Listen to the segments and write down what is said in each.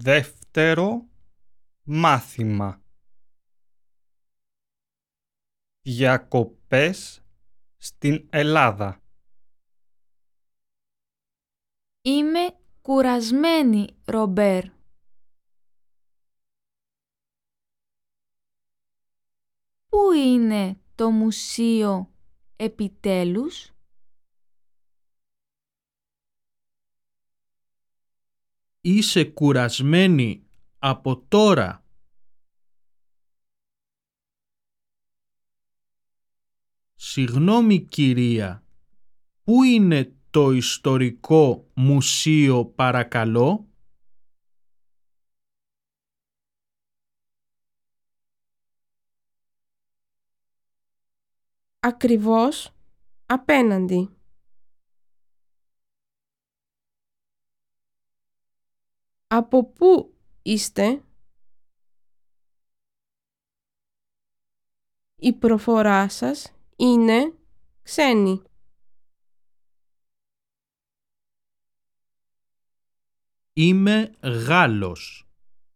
Δεύτερο μάθημα. Διακοπές στην Ελλάδα. Είμαι κουρασμένη, Ρομπέρ. Πού είναι το μουσείο επιτέλους? Είσαι κουρασμένη από τώρα? Συγγνώμη κυρία, πού είναι το ιστορικό μουσείο παρακαλώ? Ακριβώς απέναντι. Από πού είστε? Η προφορά σας είναι ξένη. Είμαι Γάλλος.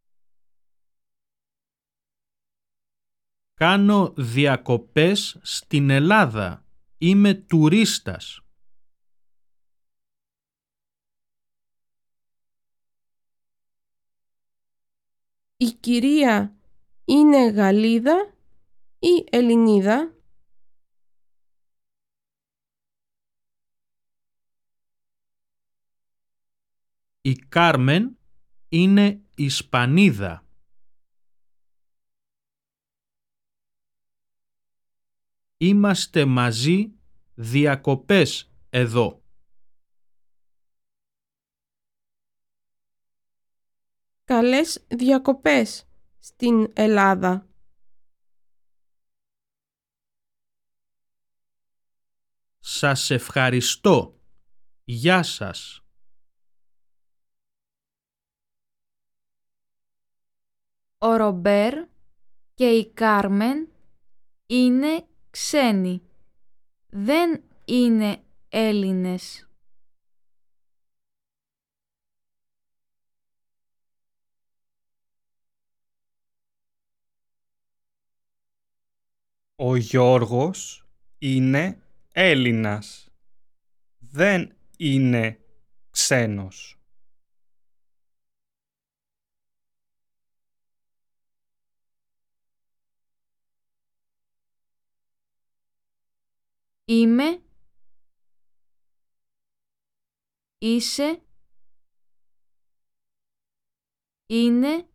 Κάνω διακοπές στην Ελλάδα. Είμαι τουρίστας. Η κυρία είναι Γαλλίδα ή Ελληνίδα? Η Κάρμεν είναι Ισπανίδα. Είμαστε μαζί διακοπές εδώ. Καλές διακοπές στην Ελλάδα. Σας ευχαριστώ. Γεια σας. Ο Ρομπέρ και η Κάρμεν είναι ξένοι. Δεν είναι Έλληνες. Ο Γιώργος είναι Έλληνας. Δεν είναι ξένος. Είμαι, είσαι, είναι,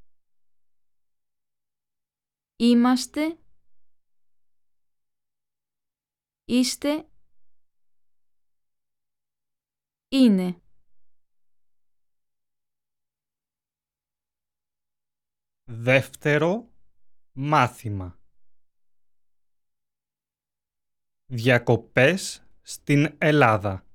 είμαστε, είστε, είναι. Δεύτερο μάθημα. Διακοπές στην Ελλάδα.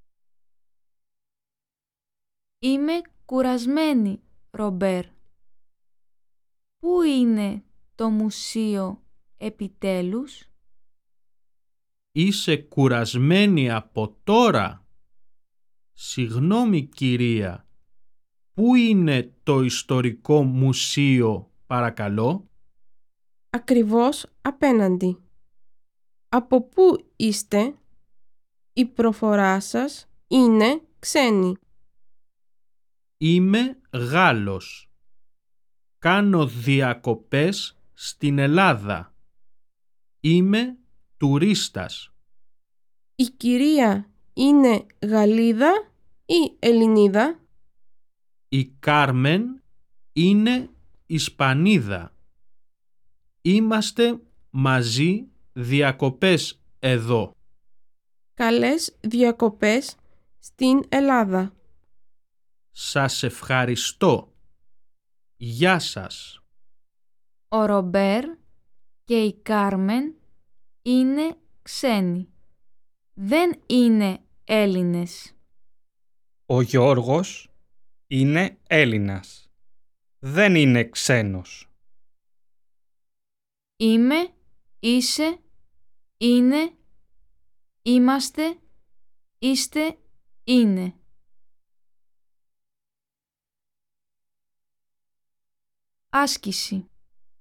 Είμαι κουρασμένη, Ρομπέρ. Πού είναι το μουσείο επιτέλους? Είσαι κουρασμένη από τώρα? Συγγνώμη κυρία, πού είναι το ιστορικό μουσείο παρακαλώ? Ακριβώς απέναντι. Από πού είστε? Η προφορά σας είναι ξένη. Είμαι Γάλλος. Κάνω διακοπές στην Ελλάδα. Είμαι τουρίστας. Η κυρία είναι Γαλλίδα ή Ελληνίδα? Η Κάρμεν είναι Ισπανίδα. Είμαστε μαζί διακοπές εδώ. Καλές διακοπές στην Ελλάδα. Σας ευχαριστώ. Γεια σας. Ο Ρομπέρ και η Κάρμεν είναι ξένοι. Δεν είναι Έλληνες. Ο Γιώργος είναι Έλληνας. Δεν είναι ξένος. Είμαι, είσαι, είναι, είμαστε, είστε, είναι. Άσκηση.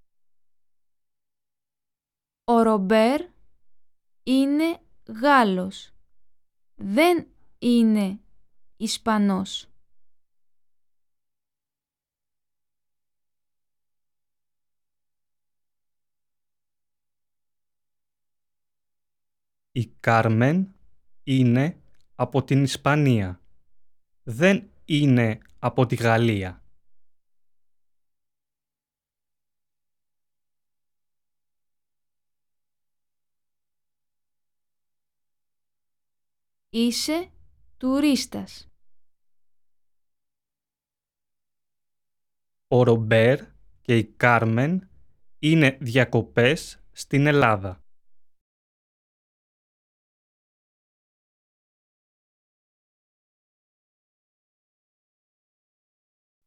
Ο Ρομπέρ είναι Γάλλος. Δεν είναι Ισπανός. Η Κάρμεν είναι από την Ισπανία. Δεν είναι από τη Γαλλία. Είσαι τουρίστας. Ο Ρομπέρ και η Κάρμεν είναι διακοπές στην Ελλάδα.